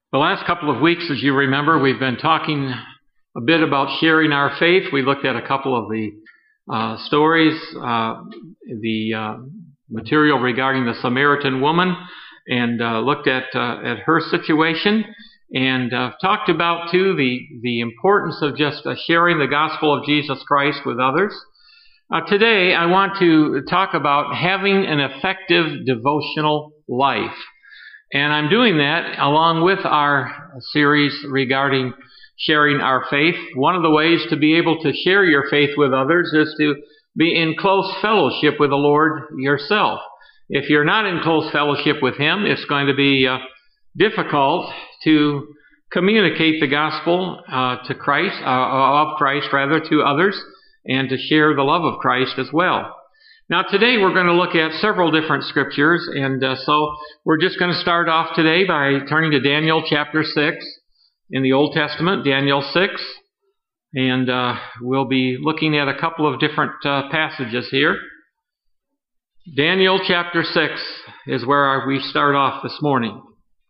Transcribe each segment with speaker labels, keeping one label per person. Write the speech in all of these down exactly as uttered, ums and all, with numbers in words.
Speaker 1: The last couple of weeks, as you remember, we've been talking a bit about sharing our faith. We looked at a couple of the uh, stories, uh, the uh, material regarding the Samaritan woman, and uh, looked at uh, at her situation, and uh, talked about too the the importance of just uh, sharing the gospel of Jesus Christ with others. Uh, today, I want to talk about having an effective devotional life. And I'm doing that along with our series regarding sharing our faith. One of the ways to be able to share your faith with others is to be in close fellowship with the Lord yourself. If you're not in close fellowship with Him, it's going to be uh, difficult to communicate the gospel uh, to Christ, uh, of Christ rather, to others, and to share the love of Christ as well. Now today we're going to look at several different scriptures, and uh, so we're just going to start off today by turning to Daniel chapter six in the Old Testament, Daniel six, and uh, we'll be looking at a couple of different uh, passages here. Daniel chapter six is where we start off this morning.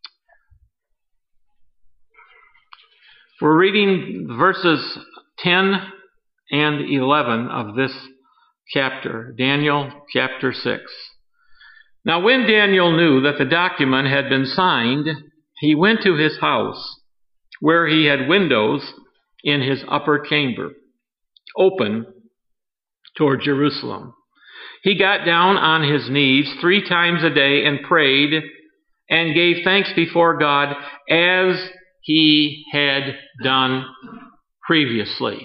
Speaker 1: We're reading verses ten and eleven of this chapter, Daniel chapter six. Now when Daniel knew that the document had been signed, he went to his house, where he had windows in his upper chamber, open toward Jerusalem. He got down on his knees three times a day and prayed and gave thanks before God as he had done previously.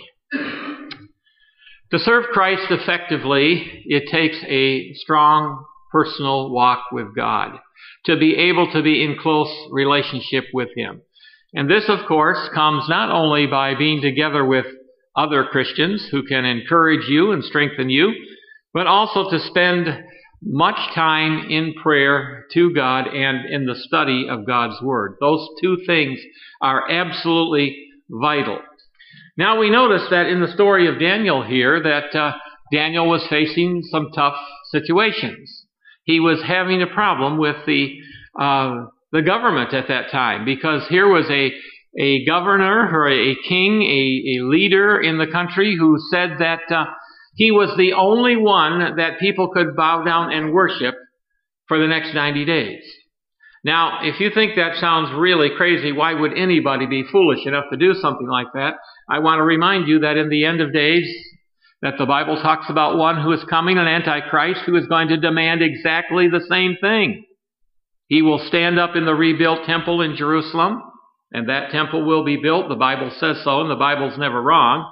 Speaker 1: To serve Christ effectively, it takes a strong personal walk with God, to be able to be in close relationship with Him. And this, of course, comes not only by being together with other Christians who can encourage you and strengthen you, but also to spend much time in prayer to God and in the study of God's Word. Those two things are absolutely vital. Now we notice that in the story of Daniel here that uh, Daniel was facing some tough situations. He was having a problem with the uh, the government at that time, because here was a a governor or a king, a, a leader in the country who said that uh, he was the only one that people could bow down and worship for the next ninety days. Now, if you think that sounds really crazy, why would anybody be foolish enough to do something like that? I want to remind you that in the end of days, that the Bible talks about one who is coming, an Antichrist, who is going to demand exactly the same thing. He will stand up in the rebuilt temple in Jerusalem, and that temple will be built. The Bible says so, and the Bible's never wrong.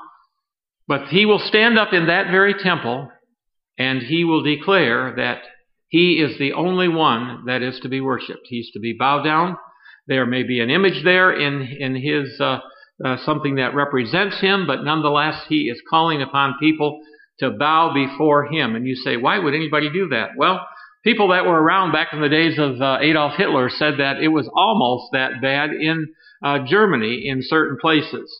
Speaker 1: But he will stand up in that very temple, and he will declare that he is the only one that is to be worshipped. He's to be bowed down. There may be an image there in, in his, uh, uh, something that represents him, but nonetheless, he is calling upon people to bow before him. And you say, why would anybody do that? Well, people that were around back in the days of uh, Adolf Hitler said that it was almost that bad in uh, Germany in certain places.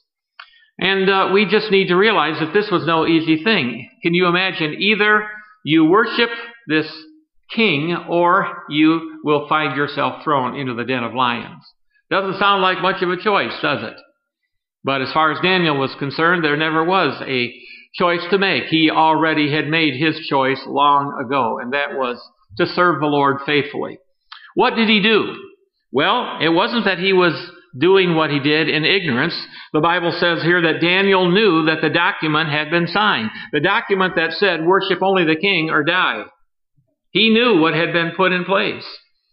Speaker 1: And uh, we just need to realize that this was no easy thing. Can you imagine? Either you worship this king, or you will find yourself thrown into the den of lions. Doesn't sound like much of a choice, does it? But as far as Daniel was concerned, there never was a choice to make. He already had made his choice long ago, and that was to serve the Lord faithfully. What did he do? Well, it wasn't that he was doing what he did in ignorance. The Bible says here that Daniel knew that the document had been signed. The document that said, worship only the king or die. He knew what had been put in place.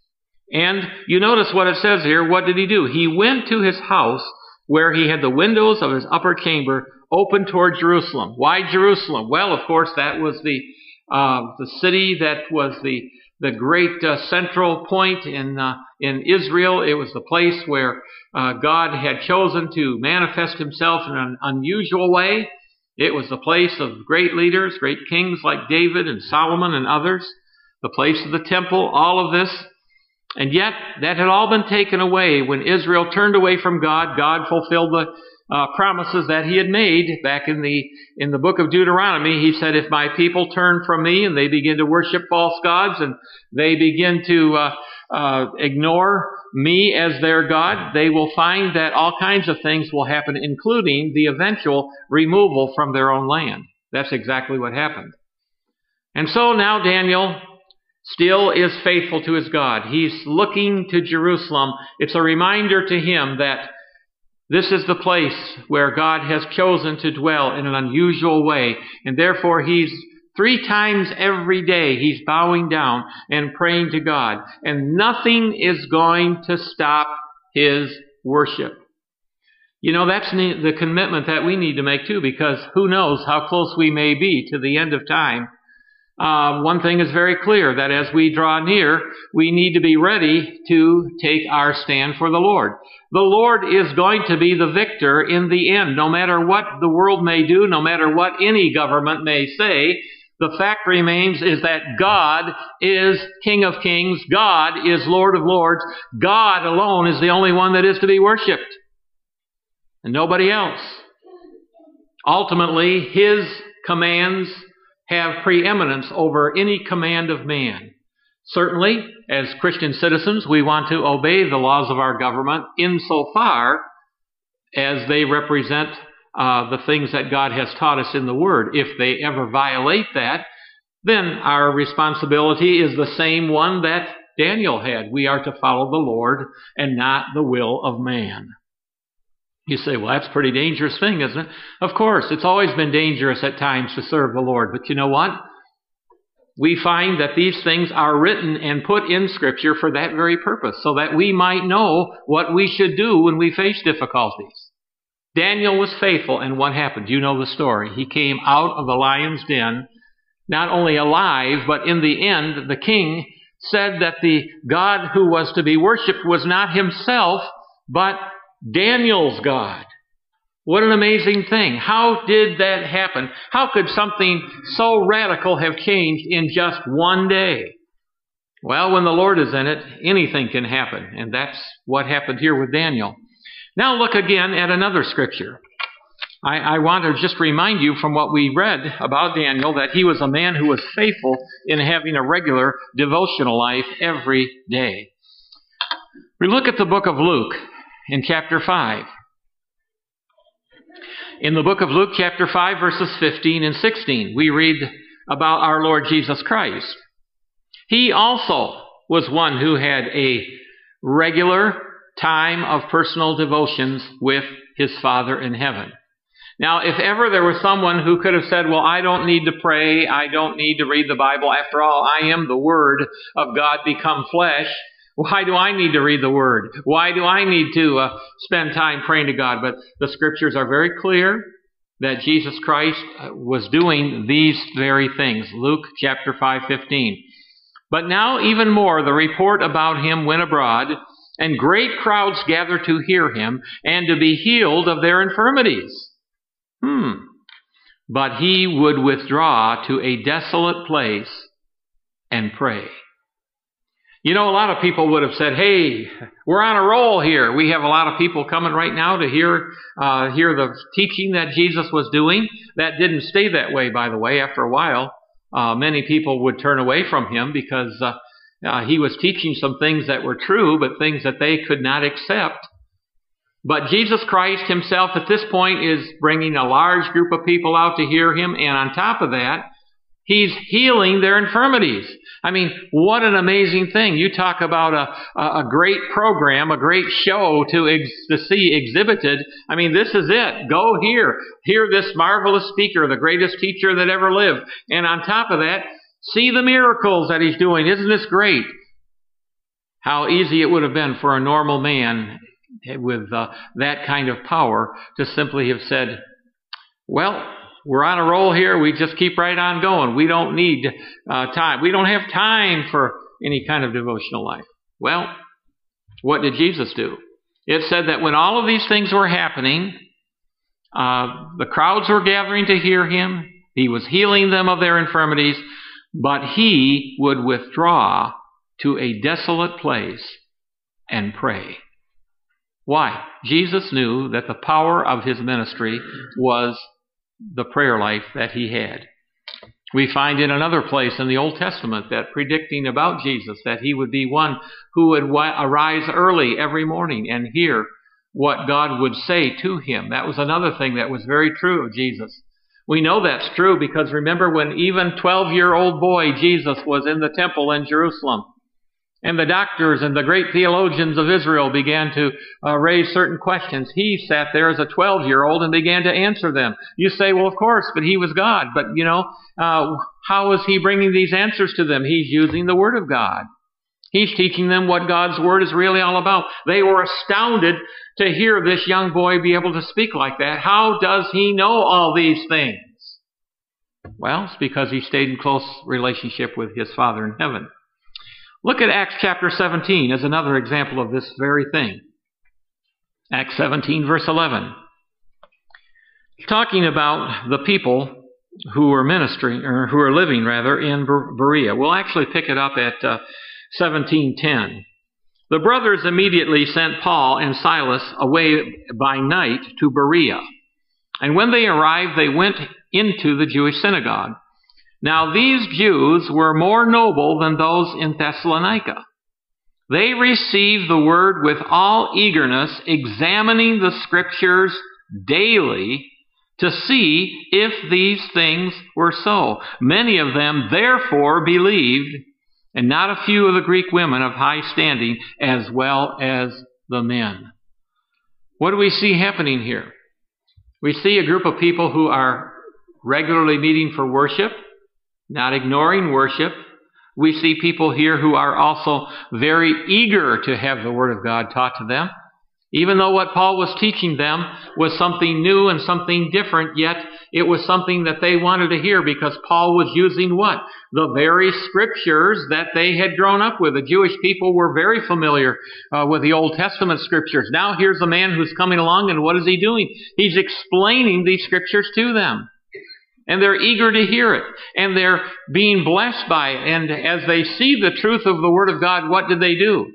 Speaker 1: And you notice what it says here. What did he do? He went to his house where he had the windows of his upper chamber open toward Jerusalem. Why Jerusalem? Well, of course, that was the uh, the city that was the the great uh, central point in uh, in Israel. It was the place where uh, God had chosen to manifest himself in an unusual way. It was the place of great leaders, great kings like David and Solomon and others. The place of the temple, all of this. And yet, that had all been taken away when Israel turned away from God. God fulfilled the uh, promises that He had made back in the in the book of Deuteronomy. He said, if my people turn from me and they begin to worship false gods and they begin to uh, uh, ignore me as their God, they will find that all kinds of things will happen, including the eventual removal from their own land. That's exactly what happened. And so now Daniel still is faithful to his God. He's looking to Jerusalem. It's a reminder to him that this is the place where God has chosen to dwell in an unusual way. And therefore he's three times every day he's bowing down and praying to God. And nothing is going to stop his worship. You know, that's the commitment that we need to make too, because who knows how close we may be to the end of time. Uh, one thing is very clear, that as we draw near, we need to be ready to take our stand for the Lord. The Lord is going to be the victor in the end, no matter what the world may do, no matter what any government may say. The fact remains is that God is King of Kings, God is Lord of Lords, God alone is the only one that is to be worshipped, and nobody else. Ultimately, His commands have preeminence over any command of man. Certainly, as Christian citizens, we want to obey the laws of our government insofar as they represent uh, the things that God has taught us in the Word. If they ever violate that, then our responsibility is the same one that Daniel had. We are to follow the Lord and not the will of man. You say, well, that's a pretty dangerous thing, isn't it? Of course, it's always been dangerous at times to serve the Lord. But you know what? We find that these things are written and put in Scripture for that very purpose, so that we might know what we should do when we face difficulties. Daniel was faithful, and what happened? You know the story. He came out of the lion's den, not only alive, but in the end, the king said that the God who was to be worshipped was not himself, but Daniel's God. What an amazing thing. How did that happen? How could something so radical have changed in just one day? Well, when the Lord is in it, anything can happen. And that's what happened here with Daniel. Now look again at another scripture. I, I want to just remind you from what we read about Daniel that he was a man who was faithful in having a regular devotional life every day. We look at the book of Luke in chapter five. In the book of Luke, chapter five, verses fifteen and sixteen, we read about our Lord Jesus Christ. He also was one who had a regular time of personal devotions with his Father in heaven. Now, if ever there was someone who could have said, well, I don't need to pray, I don't need to read the Bible, after all, I am the Word of God become flesh, why do I need to read the Word? Why do I need to uh, spend time praying to God? But the Scriptures are very clear that Jesus Christ was doing these very things. Luke chapter five fifteen. But now even more, the report about him went abroad, and great crowds gathered to hear him and to be healed of their infirmities. Hmm. But he would withdraw to a desolate place and pray. You know, a lot of people would have said, hey, we're on a roll here. We have a lot of people coming right now to hear uh, hear the teaching that Jesus was doing. That didn't stay that way, by the way. After a while, uh, many people would turn away from him because uh, uh, he was teaching some things that were true, but things that they could not accept. But Jesus Christ himself at this point is bringing a large group of people out to hear him, and on top of that, he's healing their infirmities. I mean, what an amazing thing. You talk about a, a great program, a great show to, ex, to see exhibited. I mean, this is it. Go here. Hear this marvelous speaker, the greatest teacher that ever lived. And on top of that, see the miracles that he's doing. Isn't this great? How easy it would have been for a normal man with uh, that kind of power to simply have said, well, we're on a roll here. We just keep right on going. We don't need uh, time. We don't have time for any kind of devotional life. Well, what did Jesus do? It said that when all of these things were happening, uh, the crowds were gathering to hear him. He was healing them of their infirmities, but he would withdraw to a desolate place and pray. Why? Jesus knew that the power of his ministry was the prayer life that he had. We find in another place in the Old Testament that predicting about Jesus, that he would be one who would arise early every morning and hear what God would say to him. That was another thing that was very true of Jesus. We know that's true because remember when even twelve-year-old boy Jesus was in the temple in Jerusalem, and the doctors and the great theologians of Israel began to uh, raise certain questions. He sat there as a twelve-year-old and began to answer them. You say, well, of course, but he was God. But, you know, uh, how is he bringing these answers to them? He's using the Word of God. He's teaching them what God's Word is really all about. They were astounded to hear this young boy be able to speak like that. How does he know all these things? Well, it's because he stayed in close relationship with his Father in heaven. Look at Acts chapter seventeen as another example of this very thing. Acts seventeen, verse eleven. Talking about the people who were ministering, or who are living, rather, in Berea. We'll actually pick it up at uh, seventeen ten. The brothers immediately sent Paul and Silas away by night to Berea. And when they arrived, they went into the Jewish synagogue. Now these Jews were more noble than those in Thessalonica. They received the word with all eagerness, examining the Scriptures daily to see if these things were so. Many of them therefore believed, and not a few of the Greek women of high standing, as well as the men. What do we see happening here? We see a group of people who are regularly meeting for worship, not ignoring worship. We see people here who are also very eager to have the Word of God taught to them. Even though what Paul was teaching them was something new and something different, yet it was something that they wanted to hear because Paul was using what? The very Scriptures that they had grown up with. The Jewish people were very familiar uh, with the Old Testament Scriptures. Now here's a man who's coming along, and what is he doing? He's explaining these Scriptures to them. And they're eager to hear it. And they're being blessed by it. And as they see the truth of the Word of God, what did they do?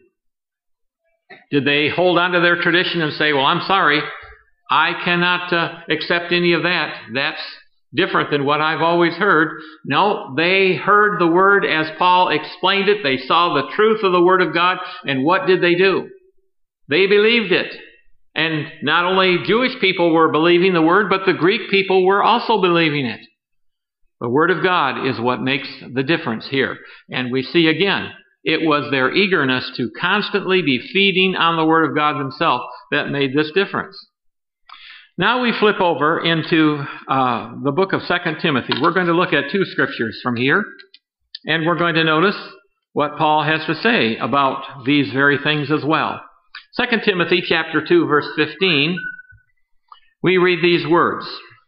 Speaker 1: Did they hold on to their tradition and say, well, I'm sorry, I cannot uh, accept any of that. That's different than what I've always heard. No, they heard the Word as Paul explained it. They saw the truth of the Word of God. And what did they do? They believed it. And not only Jewish people were believing the Word, but the Greek people were also believing it. The Word of God is what makes the difference here. And we see again, it was their eagerness to constantly be feeding on the Word of God themselves that made this difference. Now we flip over into uh, the book of Second Timothy. We're going to look at two scriptures from here, and we're going to notice what Paul has to say about these very things as well. Second Timothy chapter two, verse fifteen, we read these words.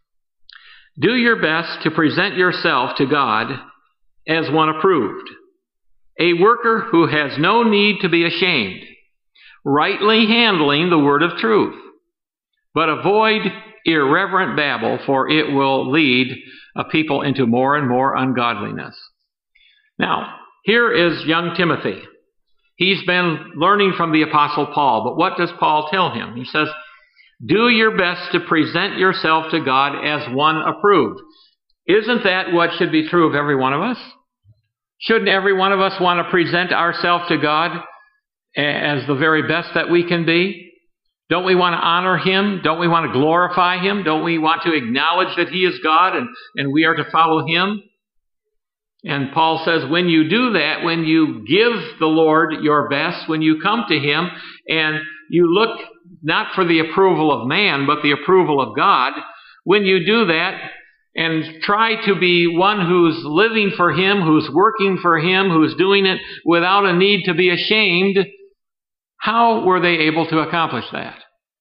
Speaker 1: Do your best to present yourself to God as one approved, a worker who has no need to be ashamed, rightly handling the word of truth. But avoid irreverent babble, for it will lead a people into more and more ungodliness. Now, here is young Timothy. He's been learning from the Apostle Paul, but what does Paul tell him? He says, do your best to present yourself to God as one approved. Isn't that what should be true of every one of us? Shouldn't every one of us want to present ourselves to God as the very best that we can be? Don't we want to honor Him? Don't we want to glorify Him? Don't we want to acknowledge that He is God and, and we are to follow Him? And Paul says, when you do that, when you give the Lord your best, when you come to Him and you look not for the approval of man, but the approval of God, when you do that and try to be one who's living for Him, who's working for Him, who's doing it without a need to be ashamed, how were they able to accomplish that?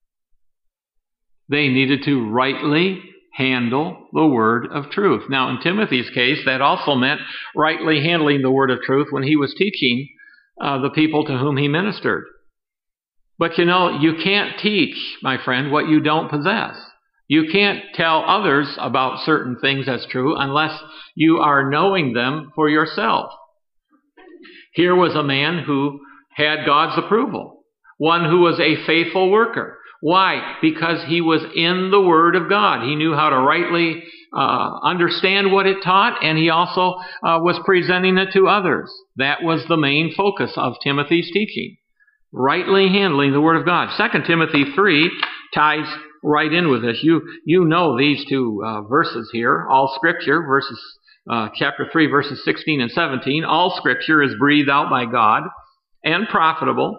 Speaker 1: They needed to rightly handle the word of truth. Now, in Timothy's case, that also meant rightly handling the word of truth when he was teaching uh, the people to whom he ministered. But you know, you can't teach, my friend, what you don't possess. You can't tell others about certain things as true unless you are knowing them for yourself. Here was a man who had God's approval, one who was a faithful worker. Why? Because he was in the Word of God. He knew how to rightly uh, understand what it taught, and he also uh, was presenting it to others. That was the main focus of Timothy's teaching, rightly handling the Word of God. Second Timothy three ties right in with this. You you know these two uh, verses here. All Scripture, verses uh, chapter three, verses sixteen and seventeen. All Scripture is breathed out by God and profitable.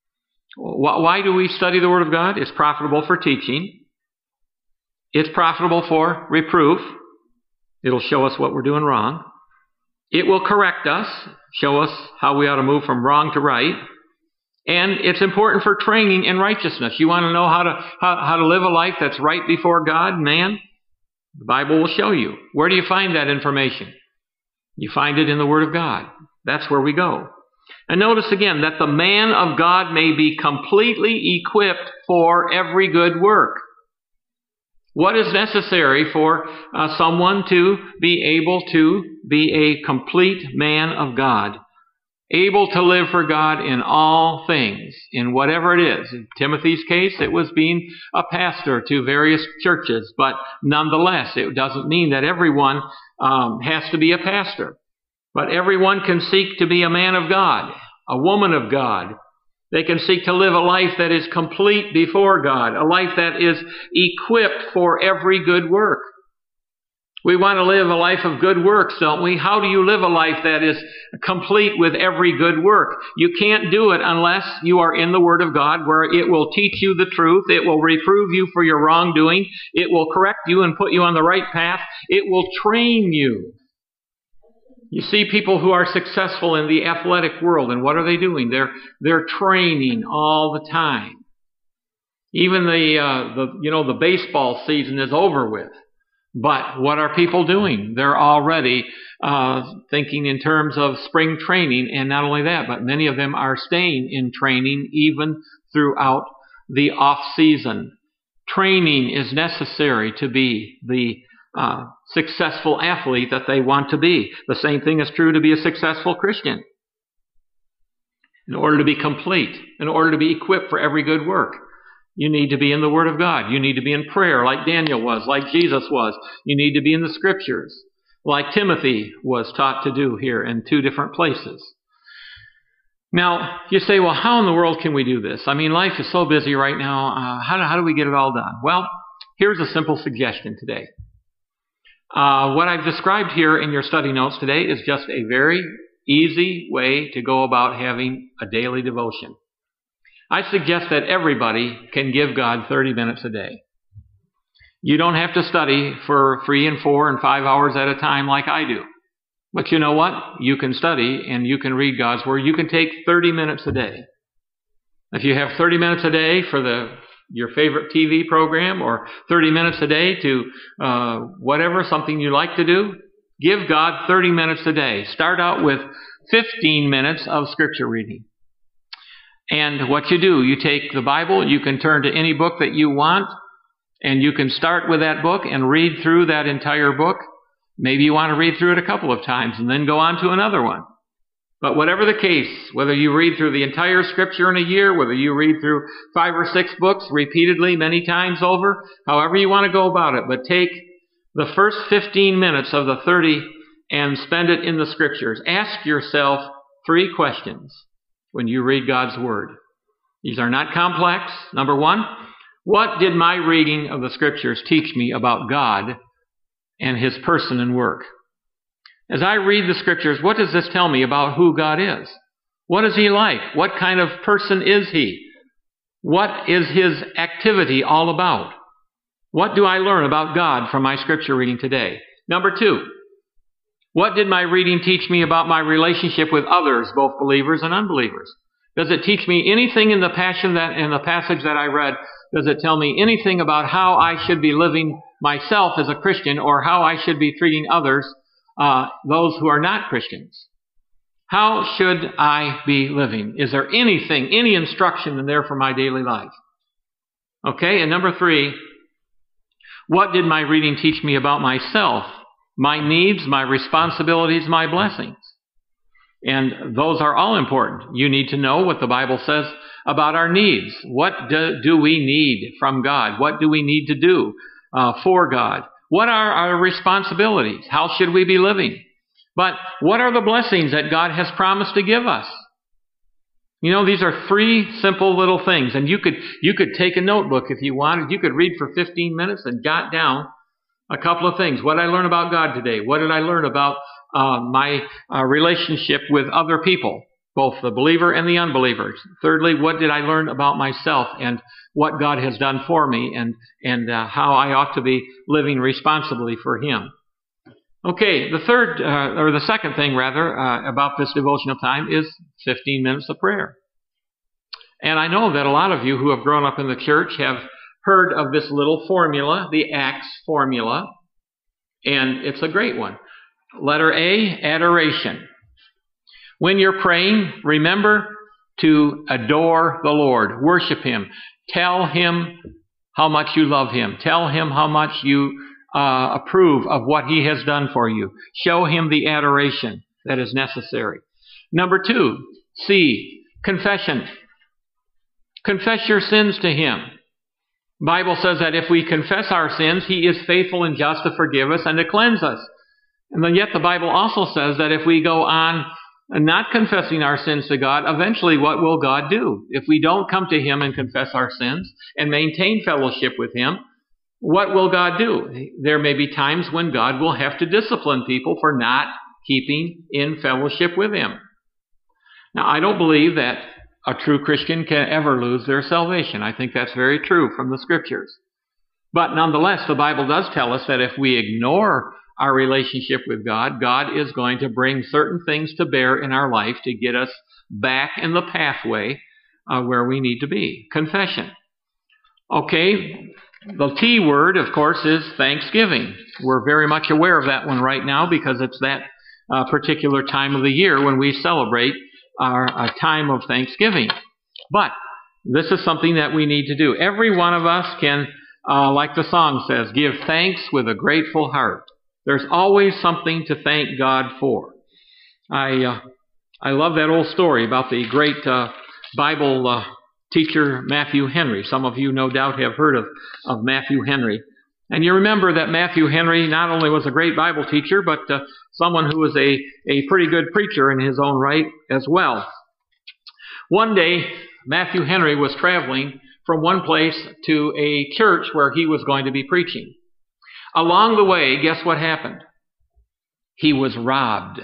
Speaker 1: Why do we study the Word of God? It's profitable for teaching. It's profitable for reproof. It'll show us what we're doing wrong. It will correct us, show us how we ought to move from wrong to right. And it's important for training in righteousness. You want to know how to how, how to live a life that's right before God, man? The Bible will show you. Where do you find that information? You find it in the Word of God. That's where we go. And notice again that the man of God may be completely equipped for every good work. What is necessary for uh, someone to be able to be a complete man of God? Able to live for God in all things, in whatever it is. In Timothy's case, it was being a pastor to various churches, but nonetheless, it doesn't mean that everyone um, has to be a pastor. But everyone can seek to be a man of God, a woman of God. They can seek to live a life that is complete before God, a life that is equipped for every good work. We want to live a life of good works, don't we? How do you live a life that is complete with every good work? You can't do it unless you are in the Word of God, where it will teach you the truth. It will reprove you for your wrongdoing. It will correct you and put you on the right path. It will train you. You see people who are successful in the athletic world, and what are they doing? They're they're training all the time. Even the uh, the you know the baseball season is over with, but what are people doing? They're already uh, thinking in terms of spring training, and not only that, but many of them are staying in training even throughout the off season. Training is necessary to be the Uh, successful athlete that they want to be. The same thing is true to be a successful Christian. In order to be complete, in order to be equipped for every good work, you need to be in the Word of God. You need to be in prayer like Daniel was, like Jesus was. You need to be in the Scriptures, like Timothy was taught to do here in two different places. Now, you say, well, how in the world can we do this? I mean, life is so busy right now. Uh, how, do, how do we get it all done? Well, here's a simple suggestion today. Uh, what I've described here in your study notes today is just a very easy way to go about having a daily devotion. I suggest that everybody can give God thirty minutes a day. You don't have to study for three and four and five hours at a time like I do. But you know what? You can study and you can read God's Word. You can take thirty minutes a day. If you have thirty minutes a day for the your favorite T V program, or thirty minutes a day to uh, whatever, something you like to do, give God thirty minutes a day. Start out with fifteen minutes of Scripture reading. And what you do, you take the Bible, you can turn to any book that you want, and you can start with that book and read through that entire book. Maybe you want to read through it a couple of times and then go on to another one. But whatever the case, whether you read through the entire Scripture in a year, whether you read through five or six books repeatedly many times over, however you want to go about it, but take the first fifteen minutes of the thirty and spend it in the Scriptures. Ask yourself three questions when you read God's Word. These are not complex. Number one, what did my reading of the Scriptures teach me about God and His person and work? As I read the Scriptures, what does this tell me about who God is? What is He like? What kind of person is He? What is His activity all about? What do I learn about God from my Scripture reading today? Number two, what did my reading teach me about my relationship with others, both believers and unbelievers? Does it teach me anything in the passion that in the passage that I read? Does it tell me anything about how I should be living myself as a Christian, or how I should be treating others, Uh, those who are not Christians? How should I be living? Is there anything, any instruction in there for my daily life? Okay, and number three, what did my reading teach me about myself, my needs, my responsibilities, my blessings? And those are all important. You need to know what the Bible says about our needs. What do, do we need from God? What do we need to do uh, for God? What are our responsibilities? How should we be living? But what are the blessings that God has promised to give us? You know, these are three simple little things, and you could you could take a notebook if you wanted. You could read for fifteen minutes and jot down a couple of things. What did I learn about God today? What did I learn about uh, my uh, relationship with other people, both the believer and the unbeliever? Thirdly, what did I learn about myself and what God has done for me, and and uh, how I ought to be living responsibly for Him? Okay, the third, uh, or the second thing rather, uh, about this devotional time is fifteen minutes of prayer. And I know that a lot of you who have grown up in the church have heard of this little formula, the ACTS formula, and it's a great one. Letter A, adoration. When you're praying, remember to adore the Lord, worship Him, tell Him how much you love Him, tell Him how much you Uh, approve of what He has done for you. Show Him the adoration that is necessary. Number two, C, confession. Confess your sins to Him. The Bible says that if we confess our sins, He is faithful and just to forgive us and to cleanse us. And then yet the Bible also says that if we go on not confessing our sins to God, eventually what will God do? If we don't come to Him and confess our sins and maintain fellowship with Him, what will God do? There may be times when God will have to discipline people for not keeping in fellowship with Him. Now, I don't believe that a true Christian can ever lose their salvation. I think that's very true from the Scriptures. But nonetheless, the Bible does tell us that if we ignore our relationship with God, God is going to bring certain things to bear in our life to get us back in the pathway uh, where we need to be. Confession. Okay. The T word, of course, is Thanksgiving. We're very much aware of that one right now because it's that uh, particular time of the year when we celebrate our uh, time of Thanksgiving. But this is something that we need to do. Every one of us can, uh, like the song says, give thanks with a grateful heart. There's always something to thank God for. I uh, I love that old story about the great uh, Bible uh, teacher Matthew Henry. Some of you no doubt have heard of, of Matthew Henry. And you remember that Matthew Henry not only was a great Bible teacher, but uh, someone who was a, a pretty good preacher in his own right as well. One day, Matthew Henry was traveling from one place to a church where he was going to be preaching. Along the way, guess what happened? He was robbed.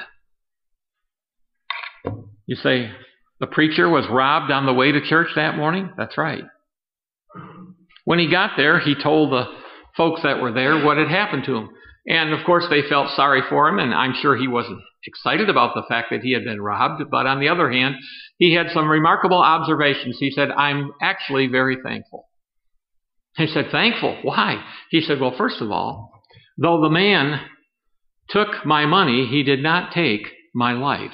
Speaker 1: You say, the preacher was robbed on the way to church that morning? That's right. When he got there, he told the folks that were there what had happened to him. And of course, they felt sorry for him, and I'm sure he wasn't excited about the fact that he had been robbed. But on the other hand, he had some remarkable observations. He said, I'm actually very thankful. He said, thankful? Why? He said, well, first of all, though the man took my money, he did not take my life.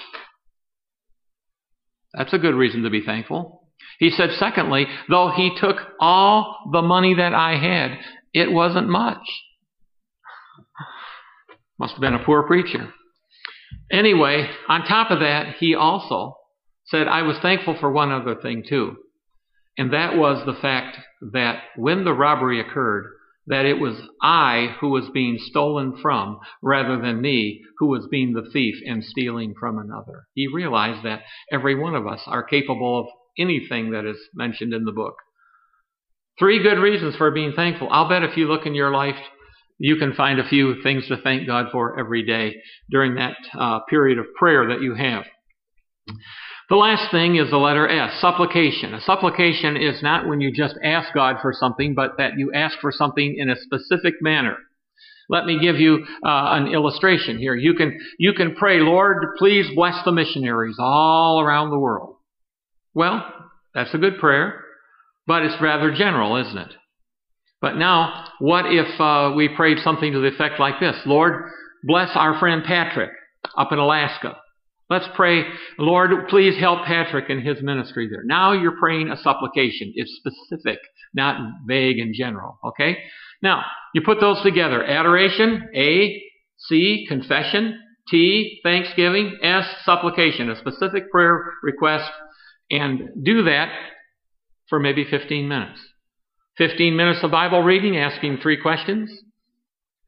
Speaker 1: That's a good reason to be thankful. He said, secondly, though he took all the money that I had, it wasn't much. Must have been a poor preacher. Anyway, on top of that, he also said, I was thankful for one other thing too. And that was the fact that when the robbery occurred, that it was I who was being stolen from rather than me who was being the thief and stealing from another. He realized that every one of us are capable of anything that is mentioned in the book. Three good reasons for being thankful. I'll bet if you look in your life, you can find a few things to thank God for every day during that uh, period of prayer that you have. The last thing is the letter S, supplication. A supplication is not when you just ask God for something, but that you ask for something in a specific manner. Let me give you uh, an illustration here. You can, you can pray, Lord, please bless the missionaries all around the world. Well, that's a good prayer, but it's rather general, isn't it? But now, what if uh, we prayed something to the effect like this? Lord, bless our friend Patrick up in Alaska. Let's pray, Lord, please help Patrick in his ministry there. Now you're praying a supplication. It's specific, not vague and general, okay? Now, you put those together. Adoration, A, C, confession, T, thanksgiving, S, supplication, a specific prayer request, and do that for maybe fifteen minutes. fifteen minutes of Bible reading, asking three questions.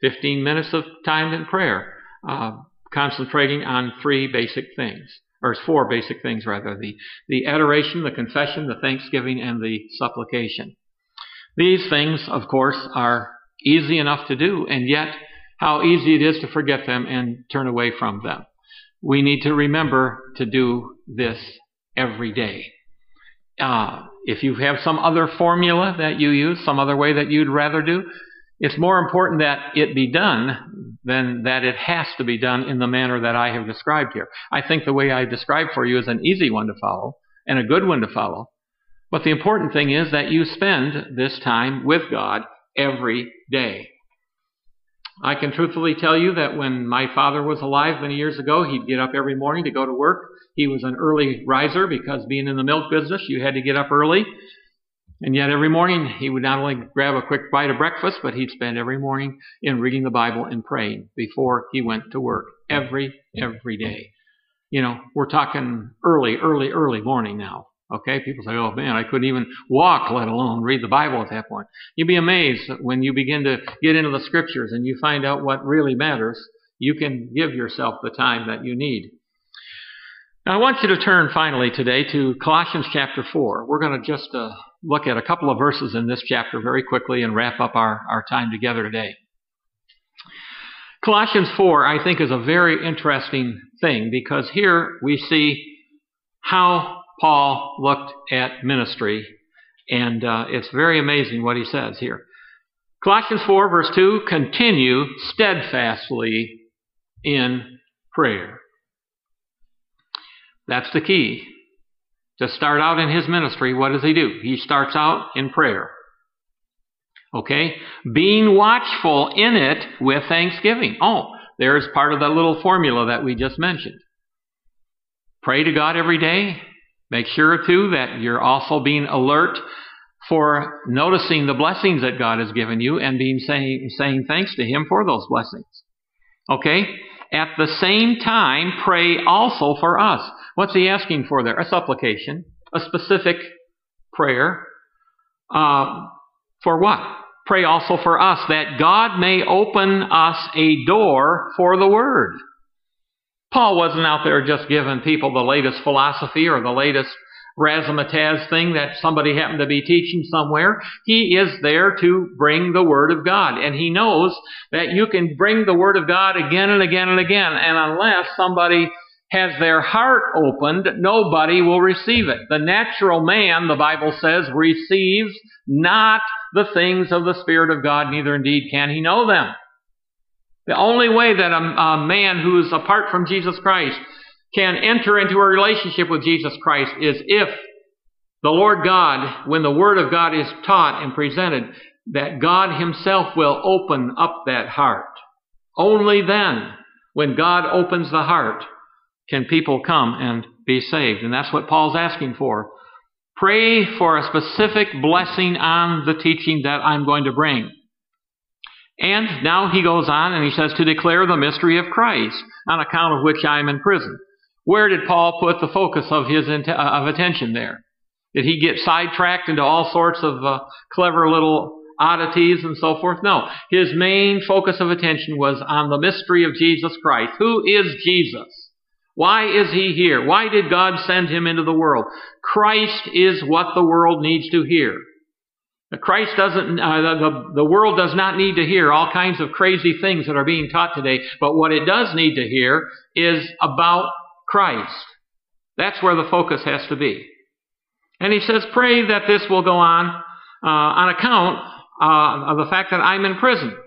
Speaker 1: fifteen minutes of time in prayer, uh, concentrating on three basic things, or four basic things rather, the, the adoration, the confession, the thanksgiving, and the supplication. These things, of course, are easy enough to do, and yet how easy it is to forget them and turn away from them. We need to remember to do this every day. Uh, if you have some other formula that you use, some other way that you'd rather do, it's more important that it be done than that it has to be done in the manner that I have described here. I think the way I described for you is an easy one to follow and a good one to follow. But the important thing is that you spend this time with God every day. I can truthfully tell you that when my father was alive many years ago, he'd get up every morning to go to work. He was an early riser because being in the milk business, you had to get up early. And yet every morning he would not only grab a quick bite of breakfast, but he'd spend every morning in reading the Bible and praying before he went to work. Every, every day. You know, we're talking early, early, early morning now. Okay, people say, oh man, I couldn't even walk, let alone read the Bible at that point. You'd be amazed when you begin to get into the Scriptures and you find out what really matters. You can give yourself the time that you need. Now, I want you to turn finally today to Colossians chapter four. We're going to just uh, look at a couple of verses in this chapter very quickly and wrap up our, our time together today. Colossians four, I think, is a very interesting thing because here we see how Paul looked at ministry, and uh, it's very amazing what he says here. Colossians four, verse two, continue steadfastly in prayer. That's the key. To start out in his ministry, what does he do? He starts out in prayer. Okay? Being watchful in it with thanksgiving. Oh, there's part of that little formula that we just mentioned. Pray to God every day. Make sure, too, that you're also being alert for noticing the blessings that God has given you and being saying, saying thanks to Him for those blessings. Okay? At the same time, pray also for us. What's he asking for there? A supplication, a specific prayer. Uh, for what? Pray also for us, that God may open us a door for the Word. Paul wasn't out there just giving people the latest philosophy or the latest razzmatazz thing that somebody happened to be teaching somewhere. He is there to bring the Word of God. And he knows that you can bring the Word of God again and again and again. And unless somebody has their heart opened, nobody will receive it. The natural man, the Bible says, receives not the things of the Spirit of God, neither indeed can he know them. The only way that a, a man who's apart from Jesus Christ can enter into a relationship with Jesus Christ is if the Lord God, when the Word of God is taught and presented, that God Himself will open up that heart. Only then, when God opens the heart, can people come and be saved. And that's what Paul's asking for. Pray for a specific blessing on the teaching that I'm going to bring. And now he goes on and he says, to declare the mystery of Christ, on account of which I am in prison. Where did Paul put the focus of his of attention there? Did he get sidetracked into all sorts of uh, clever little oddities and so forth? No. His main focus of attention was on the mystery of Jesus Christ. Who is Jesus? Why is He here? Why did God send Him into the world? Christ is what the world needs to hear. Christ doesn't, uh, the, the world does not need to hear all kinds of crazy things that are being taught today, but what it does need to hear is about Christ. That's where the focus has to be. And he says, pray that this will go on uh, on account uh, of the fact that I'm in prison.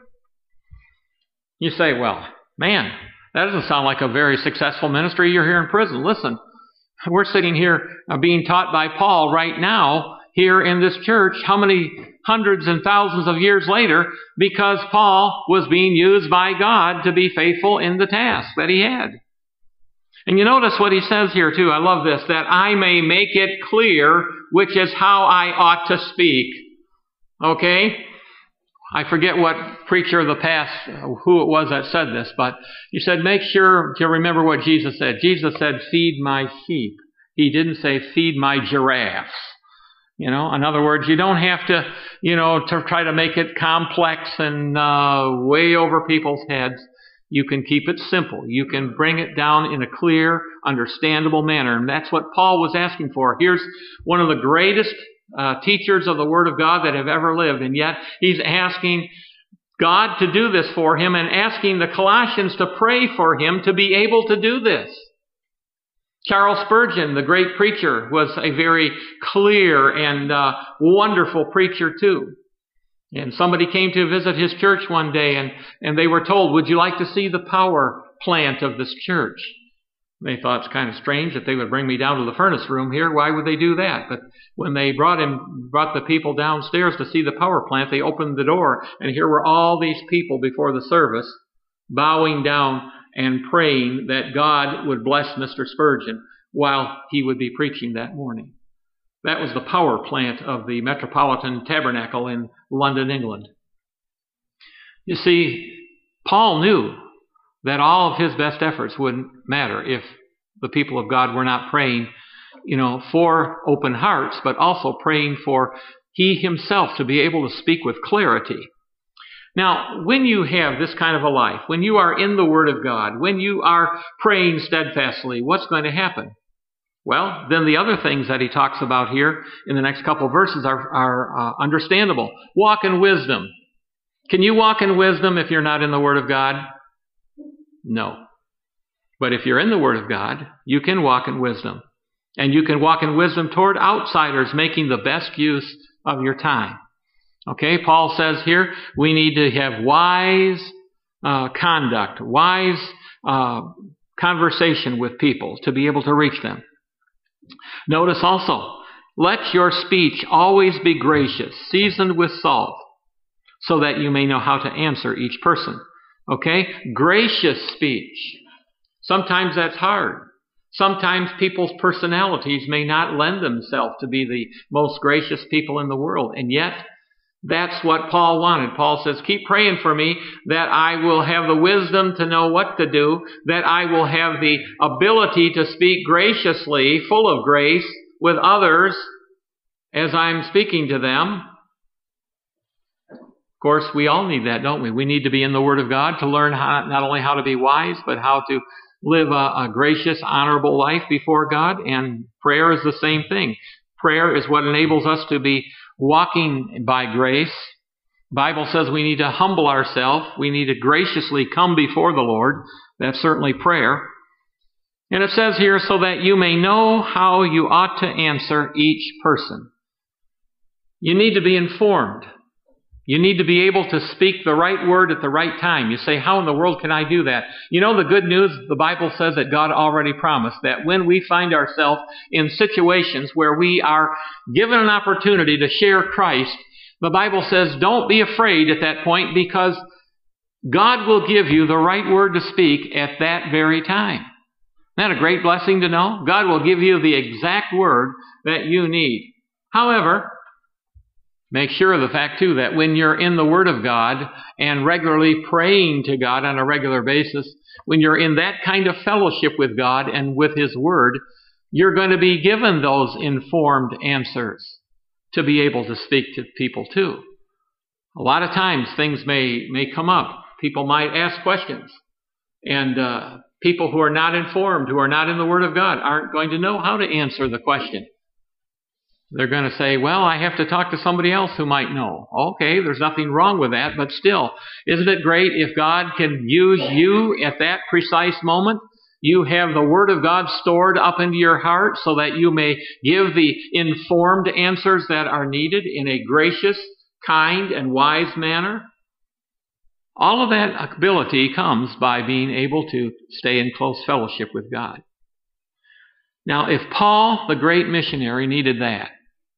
Speaker 1: You say, well, man, that doesn't sound like a very successful ministry. You're here in prison. Listen, we're sitting here uh, being taught by Paul right now here in this church, how many hundreds and thousands of years later, because Paul was being used by God to be faithful in the task that he had. And you notice what he says here too. I love this, that I may make it clear which is how I ought to speak. Okay? I forget what preacher of the past, who it was that said this, but he said, make sure to remember what Jesus said. Jesus said, feed my sheep. He didn't say, feed my giraffes. You know, in other words, you don't have to, you know, to try to make it complex and uh, way over people's heads. You can keep it simple. You can bring it down in a clear, understandable manner. And that's what Paul was asking for. Here's one of the greatest uh, teachers of the Word of God that have ever lived. And yet he's asking God to do this for him and asking the Colossians to pray for him to be able to do this. Charles Spurgeon, the great preacher, was a very clear and uh, wonderful preacher too. And somebody came to visit his church one day, and, and they were told, would you like to see the power plant of this church? They thought it's kind of strange that they would bring me down to the furnace room here. Why would they do that? But when they brought him, brought the people downstairs to see the power plant, they opened the door, and here were all these people before the service, bowing down and praying that God would bless Mister Spurgeon while he would be preaching that morning. That was the power plant of the Metropolitan Tabernacle in London, England. You see, Paul knew that all of his best efforts wouldn't matter if the people of God were not praying, you know, for open hearts, but also praying for he himself to be able to speak with clarity. Now, when you have this kind of a life, when you are in the Word of God, when you are praying steadfastly, what's going to happen? Well, then the other things that he talks about here in the next couple of verses are, are uh, understandable. Walk in wisdom. Can you walk in wisdom if you're not in the Word of God? No. But if you're in the Word of God, you can walk in wisdom. And you can walk in wisdom toward outsiders, making the best use of your time. Okay, Paul says here, we need to have wise uh, conduct, wise uh, conversation with people to be able to reach them. Notice also, let your speech always be gracious, seasoned with salt, so that you may know how to answer each person. Okay? Gracious speech. Sometimes that's hard. Sometimes people's personalities may not lend themselves to be the most gracious people in the world. And yet, that's what Paul wanted. Paul says, keep praying for me that I will have the wisdom to know what to do, that I will have the ability to speak graciously, full of grace, with others as I'm speaking to them. Of course, we all need that, don't we? We need to be in the Word of God to learn how, not only how to be wise, but how to live a, a gracious, honorable life before God. And prayer is the same thing. Prayer is what enables us to be walking by grace. The Bible says we need to humble ourselves. We need to graciously come before the Lord. That's certainly prayer. And it says here, so that you may know how you ought to answer each person. You need to be informed. You need to be able to speak the right word at the right time. You say, how in the world can I do that? You know, the good news, the Bible says that God already promised that when we find ourselves in situations where we are given an opportunity to share Christ, the Bible says don't be afraid at that point, because God will give you the right word to speak at that very time. Isn't that a great blessing to know? God will give you the exact word that you need. However, make sure of the fact, too, that when you're in the Word of God and regularly praying to God on a regular basis, when you're in that kind of fellowship with God and with His Word, you're going to be given those informed answers to be able to speak to people, too. A lot of times things may, may come up. People might ask questions. And uh, people who are not informed, who are not in the Word of God, aren't going to know how to answer the question. They're going to say, well, I have to talk to somebody else who might know. Okay, there's nothing wrong with that, but still, isn't it great if God can use you at that precise moment? You have the Word of God stored up into your heart so that you may give the informed answers that are needed in a gracious, kind, and wise manner. All of that ability comes by being able to stay in close fellowship with God. Now, if Paul, the great missionary, needed that,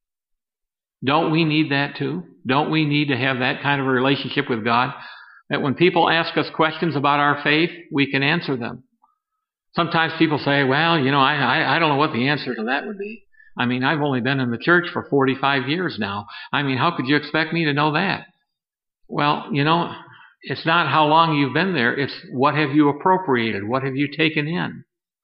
Speaker 1: don't we need that too? Don't we need to have that kind of a relationship with God? That when people ask us questions about our faith, we can answer them. Sometimes people say, well, you know, I, I, I don't know what the answer to that would be. I mean, I've only been in the church for forty-five years now. I mean, how could you expect me to know that? Well, you know, it's not how long you've been there. It's what have you appropriated? What have you taken in?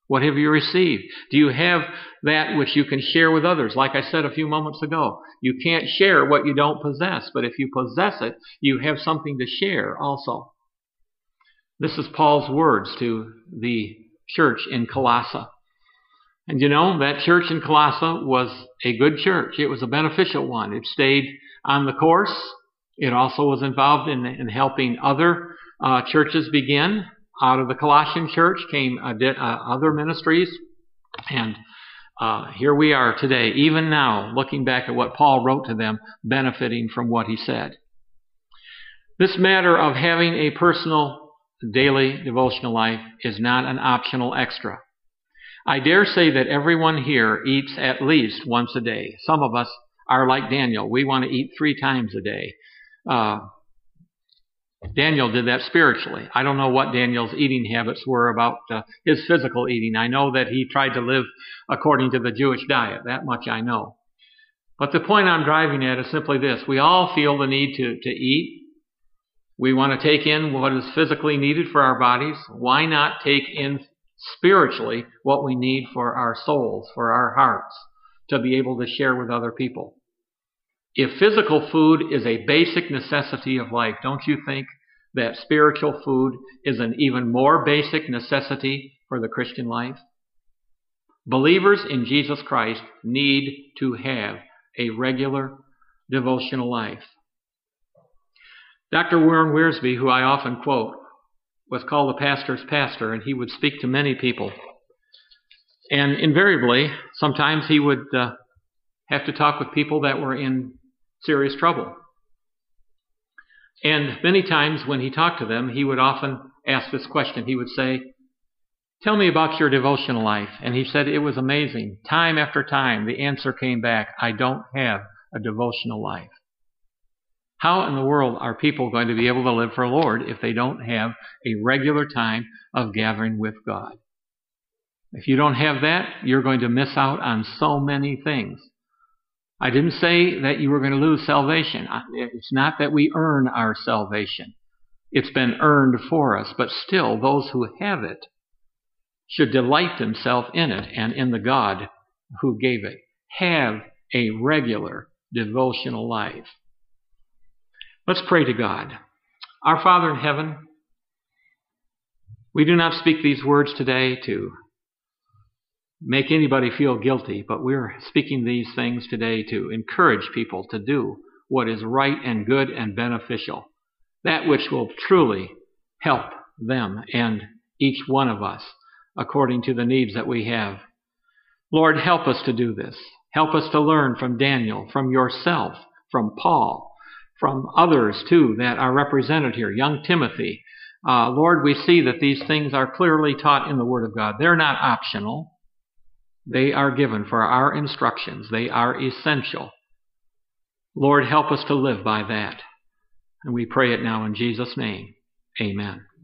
Speaker 1: What have you received? Do you have that which you can share with others? Like I said a few moments ago, you can't share what you don't possess, but if you possess it, you have something to share also. This is Paul's words to the church in Colossae. And you know, that church in Colossae was a good church. It was a beneficial one. It stayed on the course. It also was involved in, in helping other uh, churches begin. Out of the Colossian church came uh, uh, other ministries. And uh, here we are today, even now, looking back at what Paul wrote to them, benefiting from what he said. This matter of having a personal daily devotional life is not an optional extra. I dare say that everyone here eats at least once a day. Some of us are like Daniel. We want to eat three times a day. Uh, Daniel did that spiritually. I don't know what Daniel's eating habits were about uh, his physical eating. I know that he tried to live according to the Jewish diet. That much I know. But the point I'm driving at is simply this. We all feel the need to, to eat. We want to take in what is physically needed for our bodies. Why not take in spiritually what we need for our souls, for our hearts, to be able to share with other people? If physical food is a basic necessity of life, don't you think that spiritual food is an even more basic necessity for the Christian life? Believers in Jesus Christ need to have a regular devotional life. Doctor Warren Wiersbe, who I often quote, was called the pastor's pastor, and he would speak to many people. And invariably, sometimes he would uh, have to talk with people that were in serious trouble. And many times when he talked to them, he would often ask this question. He would say, "Tell me about your devotional life." And he said it was amazing. Time after time, the answer came back, "I don't have a devotional life." How in the world are people going to be able to live for the Lord if they don't have a regular time of gathering with God? If you don't have that, you're going to miss out on so many things. I didn't say that you were going to lose salvation. It's not that we earn our salvation. It's been earned for us. But still, those who have it should delight themselves in it and in the God who gave it. Have a regular devotional life. Let's pray to God. Our Father in heaven, we do not speak these words today to make anybody feel guilty, but we're speaking these things today to encourage people to do what is right and good and beneficial, that which will truly help them and each one of us according to the needs that we have. Lord, help us to do this. Help us to learn from Daniel, from yourself, from Paul, from others too that are represented here, young Timothy. Uh, Lord, we see that these things are clearly taught in the Word of God. They're not optional. They are given for our instructions. They are essential. Lord, help us to live by that. And we pray it now in Jesus' name. Amen.